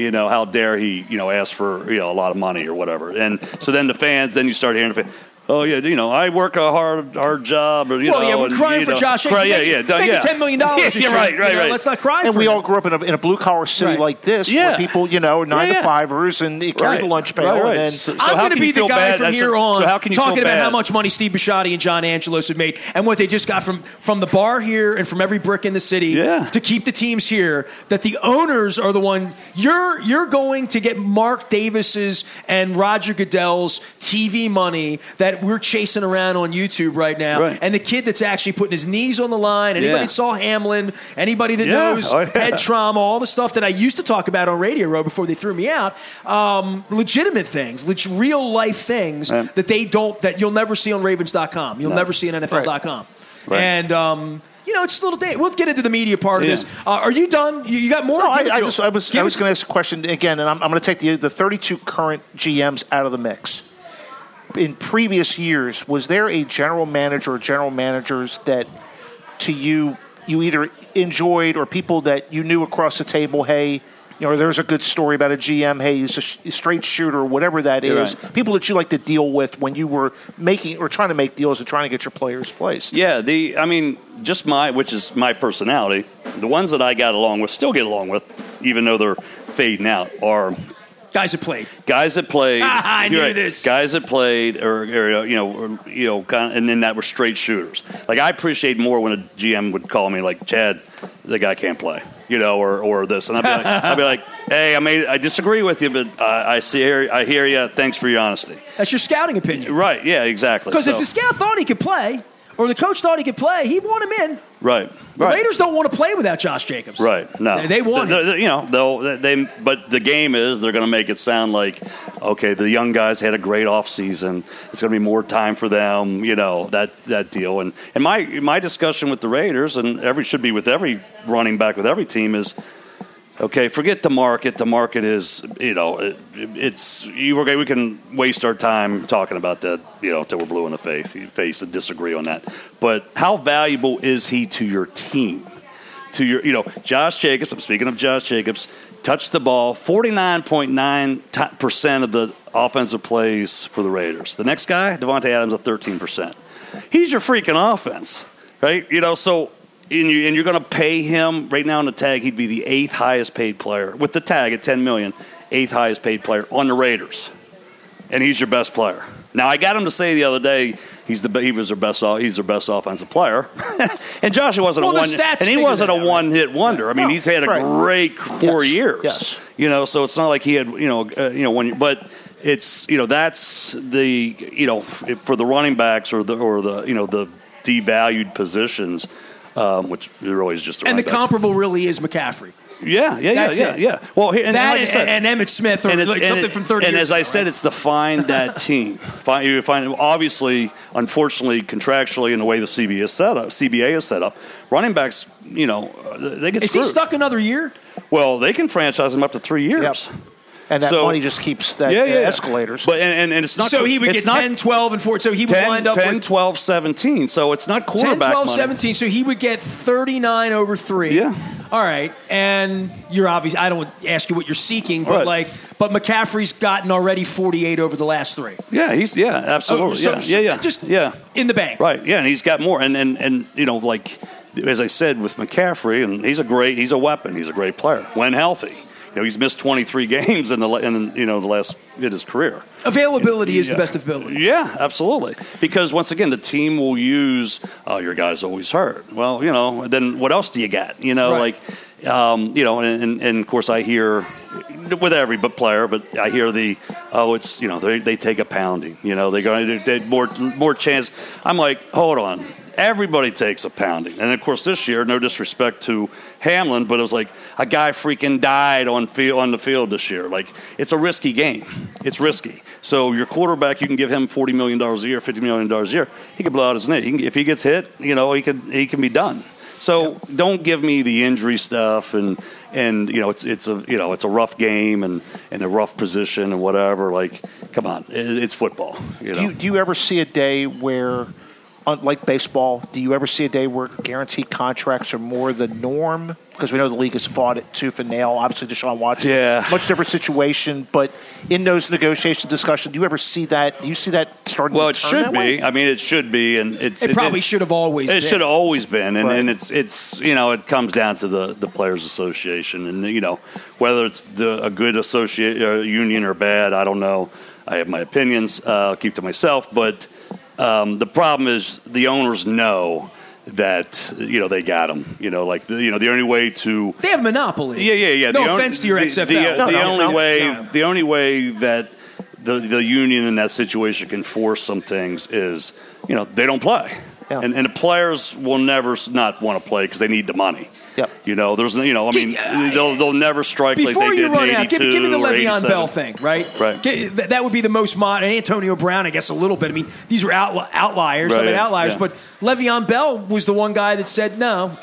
ask for, a lot of money or whatever. And so then the fans, then you start hearing the fans, oh, yeah, I work a hard job. Or, we're crying for Josh Jacobs. Making $10 million this year. Right. Let's not cry and for we him. all grew up in a blue-collar city like this where people, 9-to-5ers and carry the lunch pail. Right. And then, so I'm going to be the guy from here on talking about bad? How much money Steve Bisciotti and John Angelos have made and what they just got from the bar here and from every brick in the city to keep the teams here, that the owners are the one. You're going to get Mark Davis's and Roger Goodell's TV money that we're chasing around on YouTube right now, and the kid that's actually putting his knees on the line. Anybody that saw Hamlin, anybody that knows head trauma, all the stuff that I used to talk about on Radio Row before they threw me out, legitimate things, real life things that you'll never see on Ravens.com. You'll never see on NFL.com. Right. And it's a little day. We'll get into the media part of this. Are you done? You got more? No, I was going to ask a question again, and I'm going to take the 32 current GMs out of the mix. In previous years, was there a general manager or general managers that to you either enjoyed or people that you knew across the table, hey, there's a good story about a GM, hey, he's a straight shooter, whatever that is. Right. People that you like to deal with when you were making or trying to make deals and trying to get your players placed. Yeah, which is my personality, the ones that I got along with, still get along with, even though they're fading out, are guys that played. I knew this. Guys that played, and then that were straight shooters. Like I appreciate more when a GM would call me like, Chad, the guy can't play, or this, and I'd be like, hey, I disagree with you, but I hear you. Thanks for your honesty. That's your scouting opinion, right? Yeah, exactly. Because if the scout thought he could play, or the coach thought he could play, he'd want him in. Right. The Raiders don't want to play without Josh Jacobs. Right. No. They want him. But the game is they're going to make it sound like, okay, the young guys had a great offseason. It's going to be more time for them, that deal. And my discussion with the Raiders, and should be with every running back with every team, is, okay, forget the market. The market is, we can waste our time talking about that, till we're blue in the face and disagree on that. But how valuable is he to your team? To your, Josh Jacobs, I'm speaking of Josh Jacobs, touched the ball 49.9% of the offensive plays for the Raiders. The next guy, Devontae Adams, at 13%. He's your freaking offense, right? So and you're going to pay him right now on the tag. He'd be the 8th highest paid player with the tag at $10 million, 8th highest paid player on the Raiders, and he's your best player. Now I got him to say the other day he's their best offensive player, and Joshua wasn't a one-hit wonder. I mean, he's had a great 4 years. Yes. You know, so it's not like he had 1 year, but it's that's the for the running backs or the devalued positions, which really is just the and the running backs. comparable really is McCaffrey. Yeah. Well, and Emmitt Smith, or something from 30 years And as ago, I said, it's the find that team. Obviously, unfortunately, contractually, in the way the CBA is set up, running backs, they get screwed. Is he stuck another year? Well, they can franchise him up to 3 years. Yep. And that money just keeps that escalators. But and it's not. So he would get 10, 12, and 14. So he would wind up 10, with 12, 17. So it's not quarterback 10, 12, money. 17. So he would get 39 over 3. Yeah. All right. And you're obviously, I don't ask you what you're seeking, but but McCaffrey's gotten already 48 over the last 3. Yeah, absolutely. Just in the bank. Right. Yeah, and he's got more. And as I said with McCaffrey, and he's a weapon. He's a great player when healthy. He's missed 23 games in his career. Availability is the best ability. Yeah, absolutely. Because once again, the team will use, your guy's always hurt. Well, then what else do you got? And of course I hear with every player, but I hear it's they take a pounding. They more chance. I'm like, hold on. Everybody takes a pounding. And, of course, this year, no disrespect to Hamlin, but it was like a guy freaking died on the field this year. Like, it's a risky game. It's risky. So your quarterback, you can give him $40 million a year, $50 million a year. He could blow out his knee. If he gets hit, he can be done. So don't give me the injury stuff and it's a rough game and a rough position and whatever. Like, come on, it's football. Do you ever see a day where, unlike baseball, do you ever see a day where guaranteed contracts are more the norm? Because we know the league has fought it tooth and nail. Obviously, Deshaun Watson, much different situation. But in those negotiation discussions, do you ever see that? Do you see that starting? Well, to it turn should that way? be. I mean, it should be, and it probably should have always. It should have always been, and, Right. and it's it comes down to the players' association, and whether it's a good union or bad, I don't know. I have my opinions. I'll keep to myself, but. The problem is the owners know that they got them. The only way to they have a monopoly. Yeah. No offense to your XFL. The only way that the union in that situation can force some things is they don't play. Yeah. And the players will never not want to play because they need the money. Yep. They'll never strike like they did in 82 give me the or Le'Veon 87. Bell thing, right? Right. That would be the most modern. Antonio Brown, I guess, a little bit. I mean, these were outliers. Right, outliers. yeah. But Le'Veon Bell was the one guy that said no.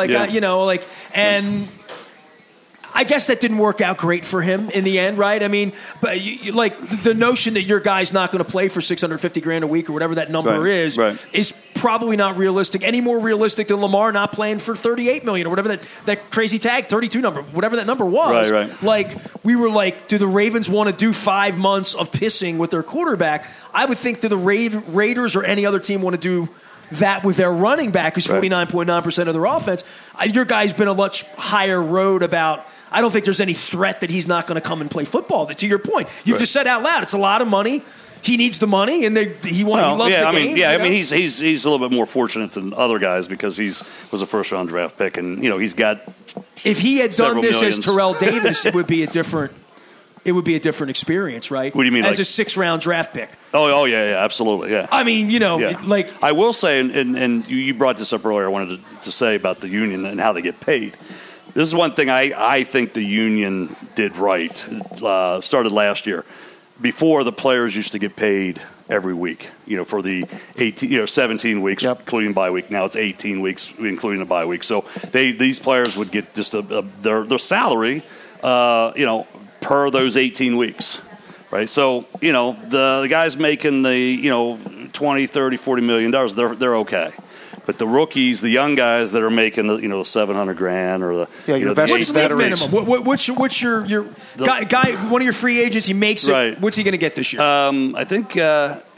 And I guess that didn't work out great for him in the end, right? I mean, but the notion that your guy's not going to play for $650,000 a week or whatever that number is probably not realistic. Any more realistic than Lamar not playing for $38 million or whatever that crazy tag 32 number, whatever that number was. Right. We were like, do the Ravens want to do 5 months of pissing with their quarterback? I would think, do the Raiders or any other team want to do that with their running back, who's 49.9% of their offense? Your guy's been a much higher road about. I don't think there's any threat that he's not going to come and play football. To your point, you've just said out loud, it's a lot of money. He needs the money, and he loves the game. I mean, he's a little bit more fortunate than other guys because was a first-round draft pick, and he's got. If he had done this millions. as Terrell Davis, it would be a different experience, right? What do you mean? As a 6th-round draft pick. Oh, yeah, absolutely, yeah. I mean, I will say, and you brought this up earlier. I wanted to say about the union and how they get paid. This is one thing I think the union did right. Started last year. Before, the players used to get paid every week. For the 17 weeks, including bye week. Now it's 18 weeks, including the bye week. So these players would get just their salary, per those 18 weeks, right? So the guys making the 20, 30, 40 million dollars, they're okay. But the rookies, the young guys that are making the $700,000 or what's the minimum? What's your guy? One of your free agents, he makes it. Right. What's he going to get this year? I think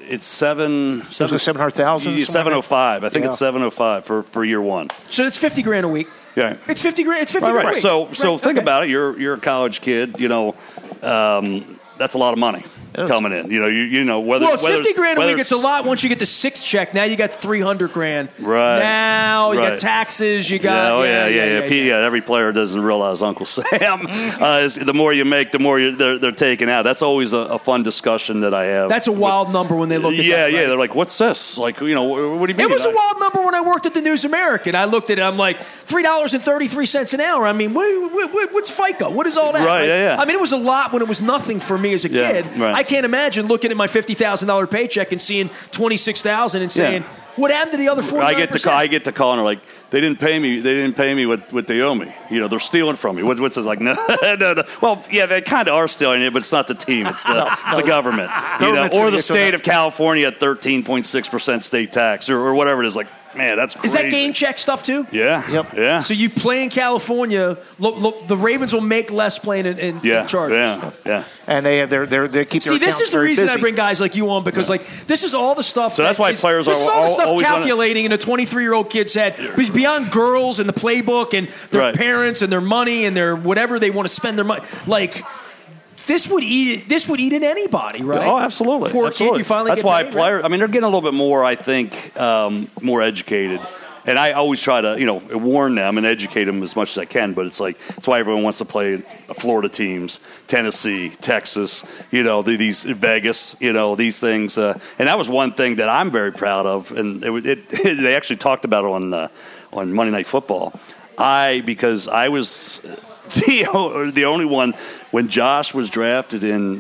it's 700,000. 705. I think it's 705 for year one. So it's $50,000 a week. Yeah, it's $50,000. It's $50,000 a week. So think about it. You're a college kid. That's a lot of money coming in. You know whether. Well, it's $50,000 a week. It's a lot once you get the sixth check. Now you got $300,000. Right. Now you got taxes. You got. Every player doesn't realize Uncle Sam. The more you make, the more they're taking out. That's always a fun discussion that I have. That's a wild number when they look at that. Yeah. They're like, "What's this? Like, what do you mean?" It was a wild number when I worked at the News American. I looked at it. I'm like, $3.33 an hour. I mean, what's FICA? What is all that? Right. Yeah. I mean, it was a lot when it was nothing for me as a kid. Right. I can't imagine looking at my $50,000 paycheck and seeing $26,000 and saying, "What happened to the other 49%?" I get the call and they're like, they didn't pay me what they owe me. They're stealing from me. What's this like? No. Well, yeah, they kind of are stealing it, but it's not the team. It's the government. Or the state of California at 13.6% state tax or whatever it is. Like, man, that's crazy. Is that game check stuff too? Yeah. Yep. Yeah. So you play in California. Look, the Ravens will make less playing in Chargers. Yeah. And they keep their See, this is the very reason busy. I bring guys like you on because this is all the stuff. So that's why players this are is all the stuff always calculating in a 23-year-old kid's head. Because beyond girls and the playbook and their parents and their money and their whatever they want to spend their money, like. This would eat at anybody, right? Oh, absolutely. Poor kid, you finally That's get why paid, players. right? I mean, they're getting a little bit more. I think more educated, and I always try to warn them and educate them as much as I can. But it's like that's why everyone wants to play Florida teams, Tennessee, Texas. These Vegas. These things, and that was one thing that I'm very proud of. And they actually talked about it on Monday Night Football. Because I was the only one when Josh was drafted in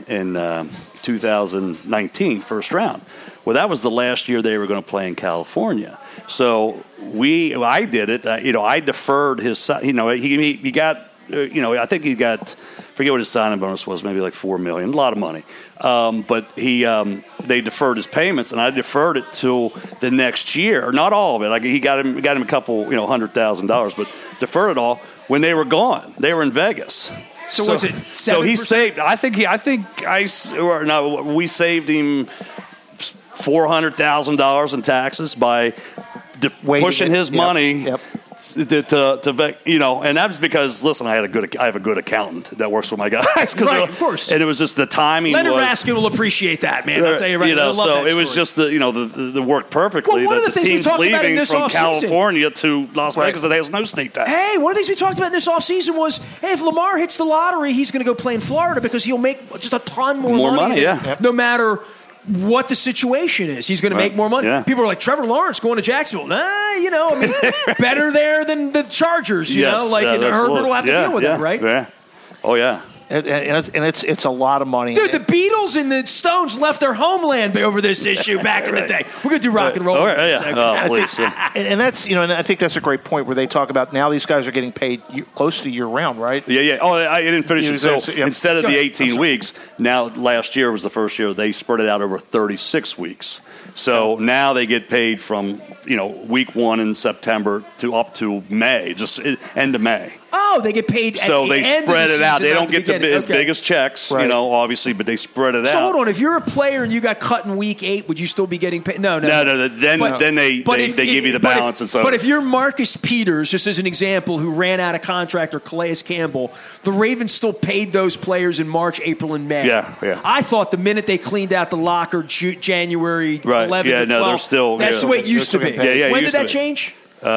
2019, first round. Well, that was the last year they were going to play in California. So I did it. I deferred his. He got. I think he got. Forget what his signing bonus was. Maybe like $4 million. A lot of money. But they deferred his payments, and I deferred it till the next year. Not all of it. Like he got him a couple, $100,000, but deferred it all when they were gone. They were in Vegas. So was it 7%? So he saved. We saved him $400,000 in taxes by pushing his money. Yep. And that's because listen, I have a good accountant that works with my guys, right? Of course, and it was just the timing. Leonard Raskin will appreciate that, man. I'll tell you right now. So it was just the work perfectly. Well, one of the things we talked about in this from offseason, California to Las Vegas, that has no state tax. Hey, one of the things we talked about in this offseason was, hey, if Lamar hits the lottery, he's going to go play in Florida because he'll make just a ton more money. No matter what the situation is. He's going to make more money. Yeah. People are like, Trevor Lawrence going to Jacksonville. Better there than the Chargers, and Herbert will have to deal with that, right? Yeah. Oh, yeah. And it's a lot of money. Dude, the Beatles and the Stones left their homeland over this issue back in the day. We're going to do rock and roll. Please. And that's, and I think that's a great point where they talk about now these guys are getting paid close to year round, right? Yeah. Oh, I didn't finish it. So instead of the 18 weeks, now last year was the first year they spread it out over 36 weeks. So now they get paid from, week 1 in September to up to May, just end of May. Oh, they get paid. So they spread it out. They don't get as big as checks, obviously, but they spread it out. So hold on, if you're a player and you got cut in week 8, would you still be getting paid? No. Then they give you the balance and so. But if you're Marcus Peters, just as an example, who ran out of contract, or Calais Campbell, the Ravens still paid those players in March, April, and May. Yeah. I thought the minute they cleaned out the locker, January 11th or 12th, they're still. That's the way it used to be. When did that change?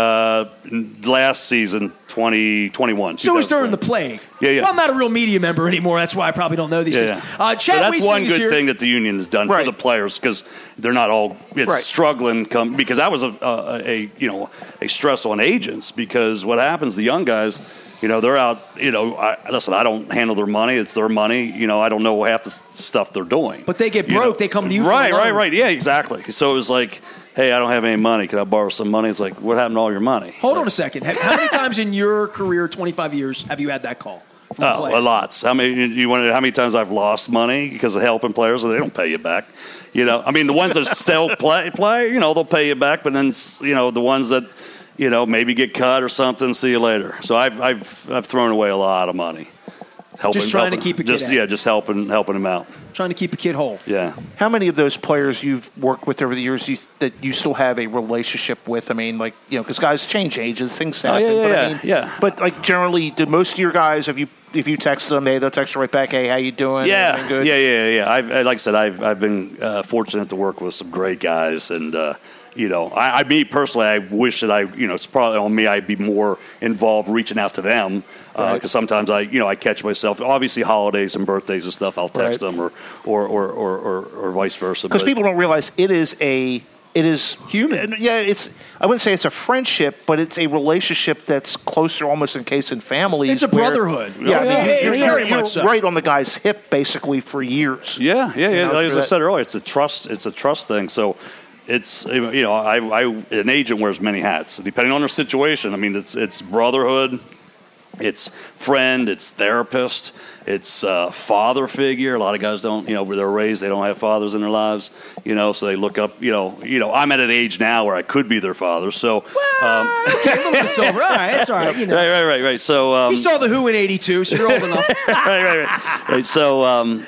Last season, 2021. So it was during the plague. Yeah. Well, I'm not a real media member anymore. That's why I probably don't know these things. Chad so that's one good here. thing that the union has done for the players, because they're not all struggling. Because that was a stress on agents, because what happens, the young guys, they're out. Listen, I don't handle their money. It's their money. I don't know half the stuff they're doing. But they get broke. They come to you. Right. Yeah, exactly. So it was like, hey, I don't have any money. Can I borrow some money? It's like, what happened to all your money? Hold on a second. How many times in your career, 25 years, have you had that call? Lots. How many times I've lost money because of helping players and they don't pay you back? The ones that still play, they'll pay you back. But then, the ones that, maybe get cut or something, see you later. So I've thrown away a lot of money. helping. Just trying to keep a kid happy. Just helping him out. Trying to keep a kid whole. Yeah. How many of those players you've worked with over the years that you still have a relationship with? I mean, like, because guys change ages, things happen. But like generally, do most of your guys, if you text them, hey, they'll text you right back, hey, how you doing? Yeah. Good? Yeah. Like I said, I've been fortunate to work with some great guys, and me personally, I wish that it's probably on me. I'd be more involved reaching out to them because sometimes I catch myself. Obviously, holidays and birthdays and stuff, I'll text them or vice versa. Because people don't realize it is human. Yeah, I wouldn't say it's a friendship, but it's a relationship that's closer, almost in case in families. It's a brotherhood. Yeah, it's very much so. Right on the guy's hip, basically for years. Yeah. As I said earlier, it's a trust thing. So. It's an agent wears many hats depending on their situation. I mean, it's brotherhood, it's friend, it's therapist, it's father figure. A lot of guys don't, they're raised, they don't have fathers in their lives, so they look up. I'm at an age now where I could be their father. So okay, a little bit over. All right, it's all right. Right. So you saw The Who in '82, so you're old enough. right. So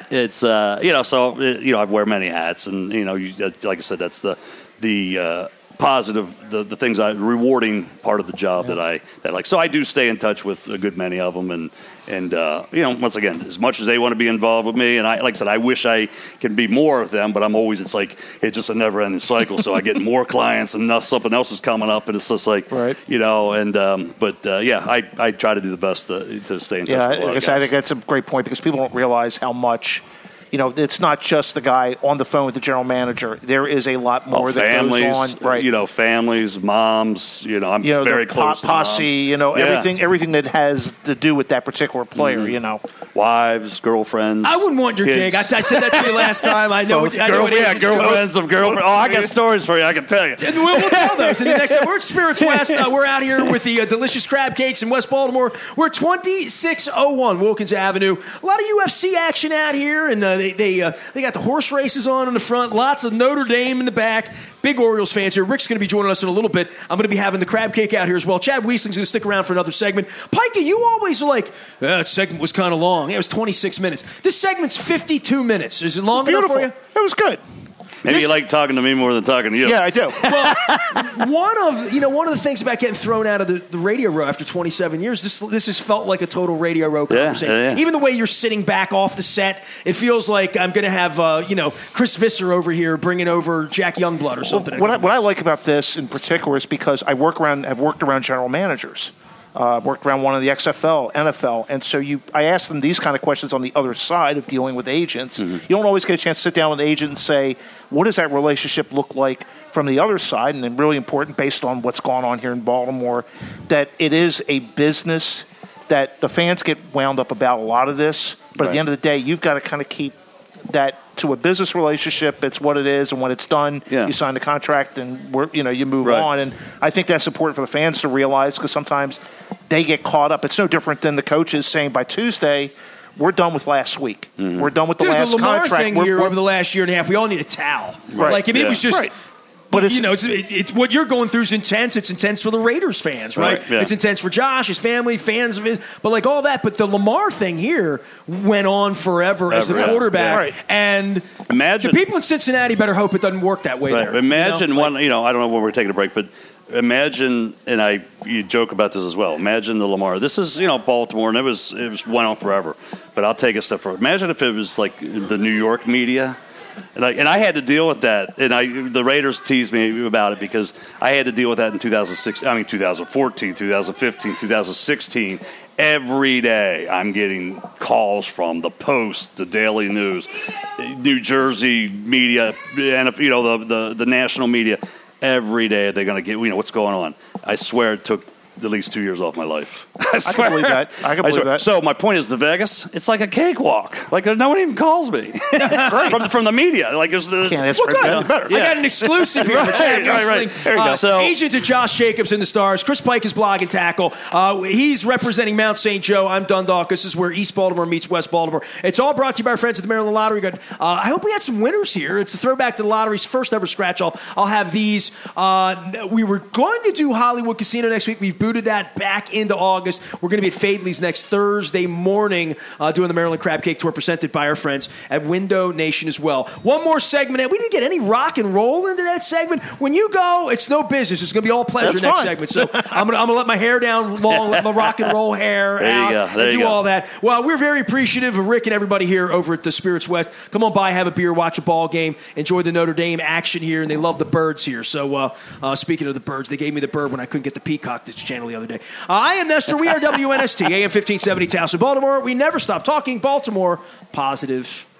I wear many hats, and like I said, that's the positive, the things rewarding part of the job that I like. So I do stay in touch with a good many of them, and once again, as much as they want to be involved with me, and like I said, I wish I could be more of them, but it's just a never-ending cycle. So I get more clients, and something else is coming up, and it's just like, I try to do the best to stay in touch. Yeah, with a lot of guys. I think that's a great point because people don't realize how much. It's not just the guy on the phone with the general manager. There is a lot more that goes on. Right. Families, moms. I'm very close to posse. Everything that has to do with that particular player. Mm-hmm. Wives, girlfriends. I wouldn't want your kids. gig. I said that to you last time. I know. Girlfriends of girlfriends. Oh, I got stories for you. I can tell you. We'll tell those in the next. We're at Spirits West. We're out here with the delicious crab cakes in West Baltimore. We're 2601 Wilkins Avenue. A lot of UFC action out here, and they got the horse races on in the front. Lots of Notre Dame in the back. Big Orioles fans here. Rick's going to be joining us in a little bit. I'm going to be having the crab cake out here as well. Chad Wiesling's going to stick around for another segment. Pikey, you always are like, that segment was kind of long. Yeah, it was 26 minutes. This segment's 52 minutes. Is it long enough for you? It was good. Maybe you like talking to me more than talking to you. Yeah, I do. Well, one of the things about getting thrown out of the radio row after 27 years, this has felt like a total radio row conversation. Yeah. Even the way you're sitting back off the set, it feels like I'm going to have Chris Visser over here bringing over Jack Youngblood or something. What I like about this in particular is because I've worked around general managers. Worked around one of the XFL, NFL, and so I asked them these kind of questions on the other side of dealing with agents. Mm-hmm. You don't always get a chance to sit down with an agent and say, what does that relationship look like from the other side? And then really important, based on what's gone on here in Baltimore, that it is a business that the fans get wound up about a lot of this, but at the end of the day, you've got to kind of keep that to a business relationship. It's what it is, and when it's done, you sign the contract, and you move on. And I think that's important for the fans to realize because sometimes they get caught up. It's no different than the coaches saying by Tuesday, we're done with last week. Mm-hmm. We're done with the last Lamar contract. Thing here over the last year and a half, we all need a towel. Right. It was just. Right. But what you're going through is intense. It's intense for the Raiders fans, right? Yeah. It's intense for Josh, his family, fans of his, but all that. But the Lamar thing here went on forever as the quarterback. Yeah. Right. And imagine the people in Cincinnati better hope it doesn't work that way there. Imagine one. I don't know when we're taking a break, but imagine, and you joke about this as well. Imagine the Lamar. This is Baltimore, and it went on forever. But I'll take a step further. Imagine if it was like the New York media. And I had to deal with that, and the Raiders teased me about it because I had to deal with that in 2014, 2015, 2016. Every day I'm getting calls from the Post, the Daily News, New Jersey media, and the national media. Every day they're going to get what's going on. I swear it took at least 2 years off my life. I can believe that. I can believe that. So my point is, the Vegas, it's like a cakewalk. Like no one even calls me from the media. Like there's better. I got an exclusive here. Right. There you go. Agent to Josh Jacobs in the Stars. Chris Pike is blog and tackle. He's representing Mount St. Joe. I'm Dundalk. This is where East Baltimore meets West Baltimore. It's all brought to you by our friends at the Maryland Lottery. I hope we had some winners here. It's a throwback to the lottery's first ever scratch off. I'll have these. We were going to do Hollywood Casino next week. We've booted booted that back into August. We're going to be at Fadley's next Thursday morning doing the Maryland Crab Cake Tour presented by our friends at Window Nation as well. One more segment. We didn't get any rock and roll into that segment. When you go, it's no business. It's going to be all pleasure next segment. So I'm going to let my hair down long, let my rock and roll hair out, and do all that. Well, we're very appreciative of Rick and everybody here over at the Spirits West. Come on by, have a beer, watch a ball game, enjoy the Notre Dame action here, and they love the birds here. So speaking of the birds, they gave me the bird when I couldn't get the peacock this channel the other day. I am Nestor. We are WNST, AM 1570 Towson, Baltimore. We never stop talking Baltimore positive.